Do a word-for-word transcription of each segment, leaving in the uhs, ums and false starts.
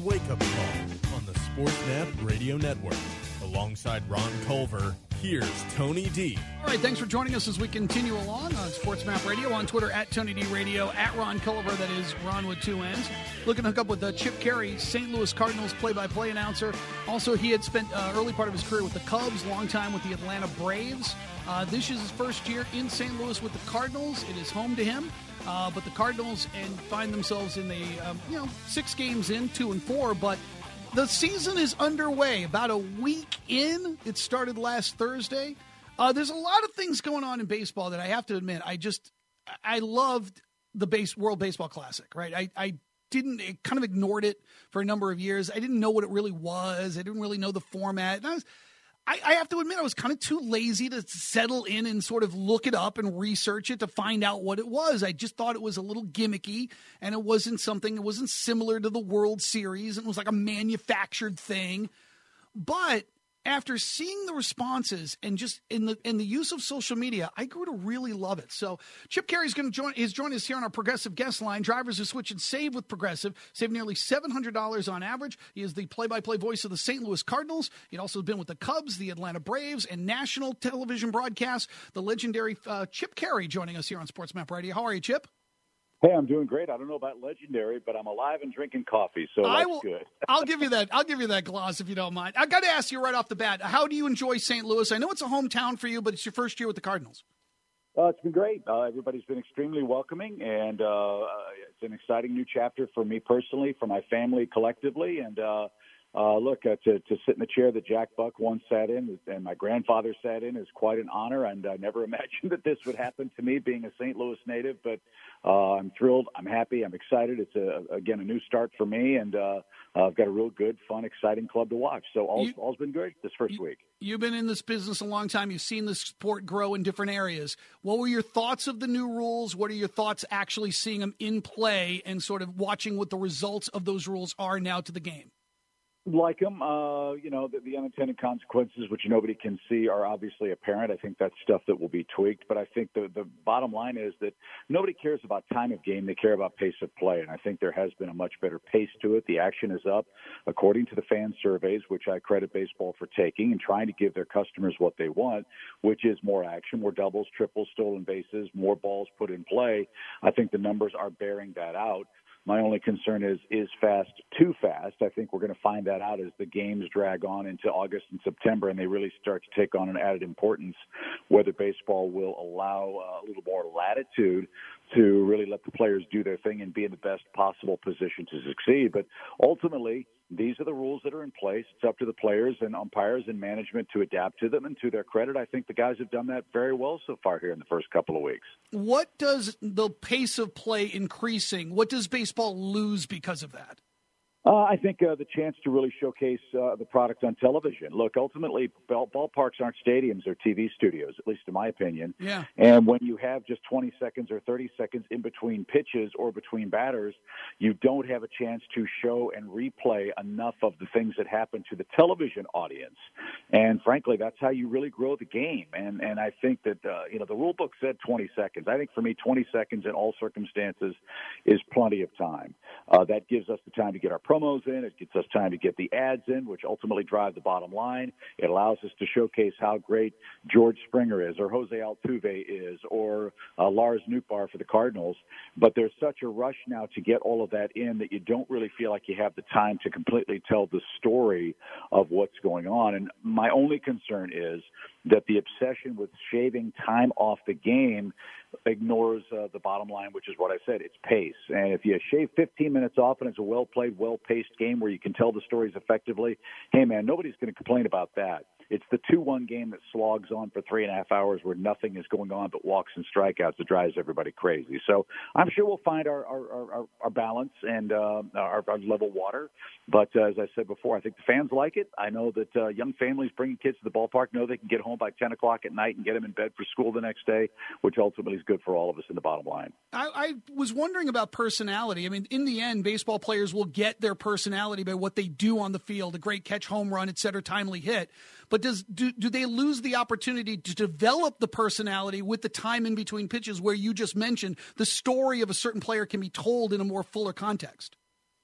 wake-up call on the SportsMap Radio Network. Alongside Ron Culver, here's Tony D. All right, thanks for joining us as we continue along on SportsMap Radio, on Twitter at Tony D Radio, at Ron Culver, that is Ron with two N's. Looking to hook up with uh, Chip Caray, Saint Louis Cardinals play-by-play announcer. Also, he had spent uh, early part of his career with the Cubs, long time with the Atlanta Braves. Uh, this is his first year in Saint Louis with the Cardinals. It is home to him. Uh, but the Cardinals and find themselves in the, um, you know, six games in, two and four, but the season is underway. About a week in. It started last Thursday. Uh, there's a lot of things going on in baseball that I have to admit. I just, I loved the base World Baseball Classic, right? I, I didn't, I kind of ignored it for a number of years. I didn't know what it really was. I didn't really know the format. And I was, I, I have to admit, I was kind of too lazy to settle in and sort of look it up and research it to find out what it was. I just thought it was a little gimmicky, and it wasn't something, it wasn't similar to the World Series, and it was like a manufactured thing. But after seeing the responses and just in the in the use of social media, I grew to really love it. So Chip Caray is going to join is joining us here on our Progressive guest line. Drivers who switch and save with Progressive save nearly seven hundred dollars on average. He is the play-by-play voice of the Saint Louis Cardinals. He'd also been with the Cubs, the Atlanta Braves, and national television broadcasts. The legendary uh, Chip Caray joining us here on SportsMap Radio. How are you, Chip? Hey, I'm doing great. I don't know about legendary, but I'm alive and drinking coffee, so I that's will, good. I'll give you that. I'll give you that gloss if you don't mind. I got to ask you right off the bat, how do you enjoy Saint Louis? I know it's a hometown for you, but it's your first year with the Cardinals. Uh, it's been great. Uh, everybody's been extremely welcoming, and uh, it's an exciting new chapter for me personally, for my family collectively, and uh, uh, look, uh, to, to sit in the chair that Jack Buck once sat in and my grandfather sat in is quite an honor, and I never imagined that this would happen to me being a Saint Louis native, but uh, I'm thrilled. I'm happy. I'm excited. It's, a, again, a new start for me, and uh, I've got a real good, fun, exciting club to watch. So all's, you, all's been good this first you, week. You've been in this business a long time. You've seen the sport grow in different areas. What were your thoughts of the new rules? What are your thoughts actually seeing them in play and sort of watching what the results of those rules are now to the game? Like them, uh, you know, the, the unintended consequences, which nobody can see, are obviously apparent. I think that's stuff that will be tweaked. But I think the, the bottom line is that nobody cares about time of game. They care about pace of play. And I think there has been a much better pace to it. The action is up, according to the fan surveys, which I credit baseball for taking and trying to give their customers what they want, which is more action, more doubles, triples, stolen bases, more balls put in play. I think the numbers are bearing that out. My only concern is, is fast too fast? I think we're going to find that out as the games drag on into August and September and they really start to take on an added importance, whether baseball will allow uh, a little more latitude to really let the players do their thing and be in the best possible position to succeed. But ultimately, these are the rules that are in place. It's up to the players and umpires and management to adapt to them. And to their credit, I think the guys have done that very well so far here in the first couple of weeks. What does the pace of play increasing, what does baseball lose because of that? Uh, I think uh, the chance to really showcase uh, the product on television. Look, ultimately, ball, ballparks aren't stadiums or T V studios, at least in my opinion. Yeah. And when you have just twenty seconds or thirty seconds in between pitches or between batters, you don't have a chance to show and replay enough of the things that happen to the television audience. And frankly, that's how you really grow the game. And and I think that, uh, you know, the rule book said twenty seconds. I think for me, twenty seconds in all circumstances is plenty of time. Uh, that gives us the time to get our promos in. It gives us time to get the ads in, which ultimately drive the bottom line. It allows us to showcase how great George Springer is or Jose Altuve is or uh, Lars Nootbaar for the Cardinals. But there's such a rush now to get all of that in that you don't really feel like you have the time to completely tell the story of what's going on. And my only concern is that the obsession with shaving time off the game ignores uh, the bottom line, which is what I said, it's pace. And if you shave fifteen minutes off and it's a well-played, well-paced game where you can tell the stories effectively, hey, man, nobody's going to complain about that. It's the two one game that slogs on for three and a half hours where nothing is going on but walks and strikeouts that drives everybody crazy. So I'm sure we'll find our our, our, our balance and uh, our, our level water. But uh, as I said before, I think the fans like it. I know that uh, young families bringing kids to the ballpark know they can get home by ten o'clock at night and get them in bed for school the next day, which ultimately is good for all of us in the bottom line. I, I was wondering about personality. I mean, in the end, baseball players will get their personality by what they do on the field, a great catch, home run, et cetera, timely hit. But does do, do they lose the opportunity to develop the personality with the time in between pitches where you just mentioned the story of a certain player can be told in a more fuller context?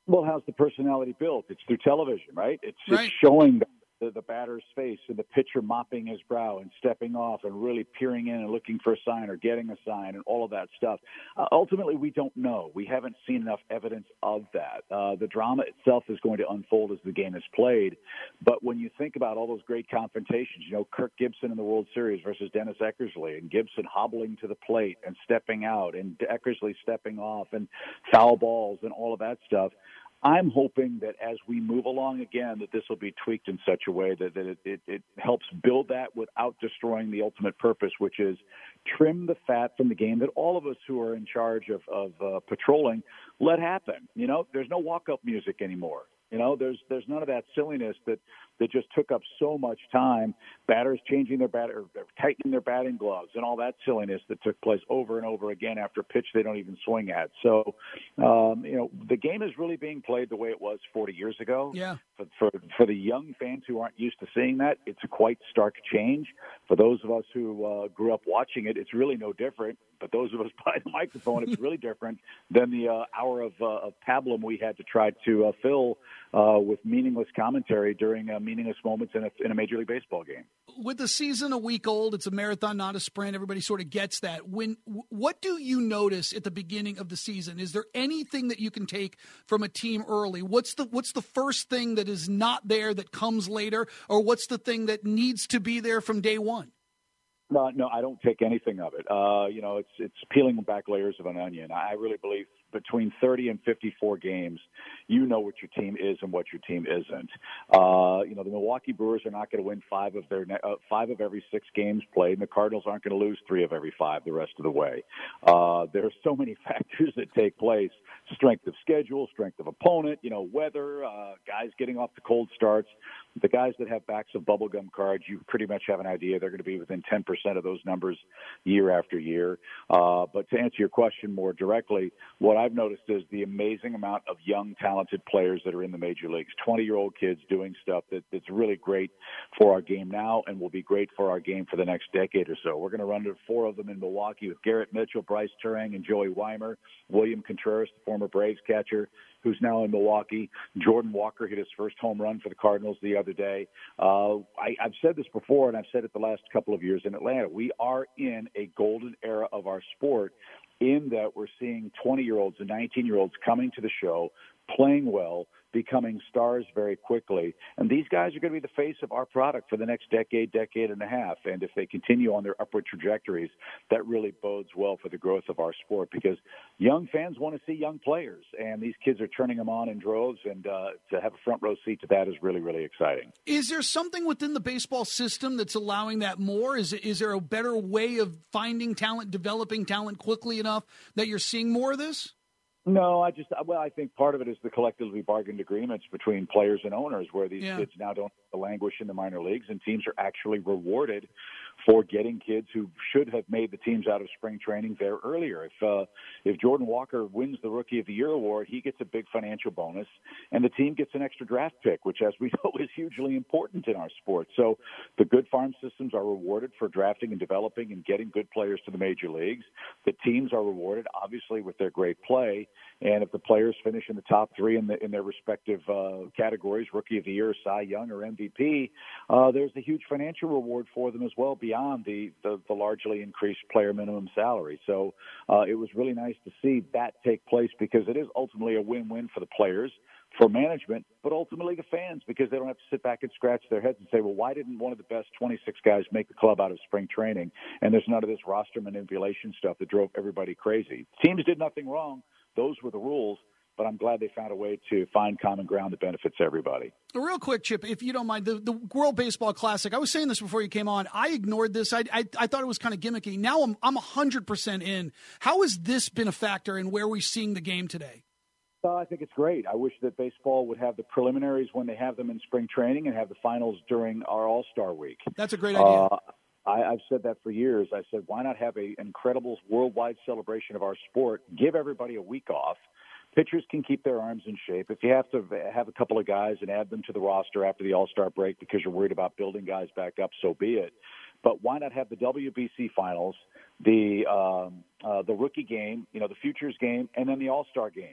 Well, how's the personality built? It's through television, right? It's, right. it's showing the, the, the batter's face and the pitcher mopping his brow and stepping off and really peering in and looking for a sign or getting a sign and all of that stuff. Uh, ultimately, we don't know. We haven't seen enough evidence of that. Uh, the drama itself is going to unfold as the game is played. But when you think about all those great confrontations, you know, Kirk Gibson in the World Series versus Dennis Eckersley, and Gibson hobbling to the plate and stepping out, and Eckersley stepping off, and foul balls and all of that stuff, I'm hoping that as we move along again, that this will be tweaked in such a way that, that it, it, it helps build that without destroying the ultimate purpose, which is trim the fat from the game that all of us who are in charge of, of uh, patrolling let happen. You know, there's no walk-up music anymore. You know, there's there's none of that silliness that, that just took up so much time. Batters changing their bat or tightening their batting gloves and all that silliness that took place over and over again after a pitch they don't even swing at. So, um, you know, the game is really being played the way it was forty years ago. Yeah. For, for for the young fans who aren't used to seeing that, it's a quite stark change. For those of us who uh, grew up watching it, it's really no different. But those of us by the microphone, it's really different than the uh, hour of, uh, of pablum we had to try to uh, fill uh, with meaningless commentary during uh, meaningless moments in a, in a Major League Baseball game. With the season a week old, it's a marathon, not a sprint. Everybody sort of gets that. When what do you notice at the beginning of the season? Is there anything that you can take from a team early? What's the what's the first thing that is not there that comes later, or what's the thing that needs to be there from day one? No, no, I don't take anything of it. Uh, you know, it's it's peeling back layers of an onion. I really believe between thirty and fifty-four games, you know what your team is and what your team isn't. Uh, you know, the Milwaukee Brewers are not going to win five of their uh, five of every six games played, and the Cardinals aren't going to lose three of every five the rest of the way. Uh, there are so many factors that take place: strength of schedule, strength of opponent, you know, weather, uh, guys getting off the cold starts. The guys that have backs of bubblegum cards, you pretty much have an idea they're going to be within ten percent of those numbers year after year. Uh, but to answer your question more directly, what I've noticed is the amazing amount of young, talented players that are in the major leagues, twenty-year-old kids doing stuff that, that's really great for our game now and will be great for our game for the next decade or so. We're going to run into four of them in Milwaukee with Garrett Mitchell, Bryce Turang, and Joey Weimer. William Contreras, the former Braves catcher, who's now in Milwaukee. Jordan Walker hit his first home run for the Cardinals the other day. Uh, I, I've said this before, and I've said it the last couple of years in Atlanta. We are in a golden era of our sport in that we're seeing twenty-year-olds and nineteen-year-olds coming to the show, playing well, becoming stars very quickly. And these guys are going to be the face of our product for the next decade, decade and a half. And if they continue on their upward trajectories, that really bodes well for the growth of our sport, because young fans want to see young players, and these kids are turning them on in droves, and uh, to have a front row seat to that is really, really exciting. Is there something within the baseball system that's allowing that more? Is, is there a better way of finding talent, developing talent quickly enough that you're seeing more of this? No, I just, well, I think part of it is the collectively bargained agreements between players and owners, where these yeah. kids now don't have to languish in the minor leagues, and teams are actually rewarded for getting kids who should have made the teams out of spring training there earlier. If uh, if Jordan Walker wins the Rookie of the Year award, he gets a big financial bonus, and the team gets an extra draft pick, which, as we know, is hugely important in our sport. So the good farm systems are rewarded for drafting and developing and getting good players to the major leagues. The teams are rewarded, obviously, with their great play. And if the players finish in the top three in, the, in their respective uh, categories, Rookie of the Year, Cy Young, or M V P, uh, there's a huge financial reward for them as well beyond the, the, the largely increased player minimum salary. So uh, it was really nice to see that take place, because it is ultimately a win-win for the players, for management, but ultimately the fans, because they don't have to sit back and scratch their heads and say, well, why didn't one of the best twenty-six guys make the club out of spring training? And there's none of this roster manipulation stuff that drove everybody crazy. Teams did nothing wrong. Those were the rules, but I'm glad they found a way to find common ground that benefits everybody. Real quick, Chip, if you don't mind, the, the World Baseball Classic, I was saying this before you came on. I ignored this. I I, I thought it was kind of gimmicky. Now I'm, I'm one hundred percent in. How has this been a factor in where we're seeing the game today? Uh, I think it's great. I wish that baseball would have the preliminaries when they have them in spring training and have the finals during our All-Star week. That's a great idea. Uh, I, I've said that for years. I said, why not have an incredible worldwide celebration of our sport? Give everybody a week off. Pitchers can keep their arms in shape. If you have to have a couple of guys and add them to the roster after the All-Star break because you're worried about building guys back up, so be it. But why not have the W B C finals, the um, uh, the rookie game, you know, the futures game, and then the All-Star game?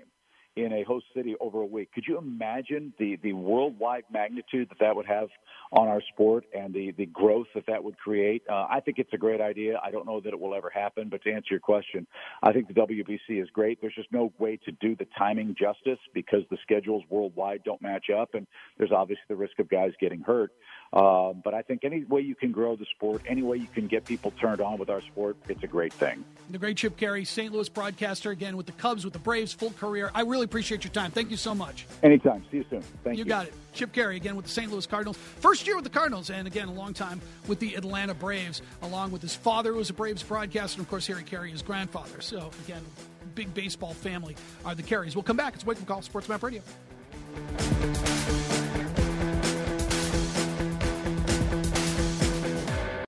in a host city over a week. Could you imagine the, the worldwide magnitude that that would have on our sport and the, the growth that that would create? Uh, I think it's a great idea. I don't know that it will ever happen, but to answer your question, I think the W B C is great. There's just no way to do the timing justice because the schedules worldwide don't match up, and there's obviously the risk of guys getting hurt. Um, but I think any way you can grow the sport, any way you can get people turned on with our sport, it's a great thing. The great Chip Caray, Saint Louis broadcaster, again with the Cubs, with the Braves, full career. I really appreciate your time. Thank you so much. Anytime. See you soon. Thank you. You got it. Chip Caray, again with the Saint Louis Cardinals. First year with the Cardinals, and again, a long time with the Atlanta Braves, along with his father, who was a Braves broadcaster, and of course, Harry Caray, his grandfather. So, again, big baseball family are the Carays. We'll come back. It's Wake Up Call, Sports Map Radio.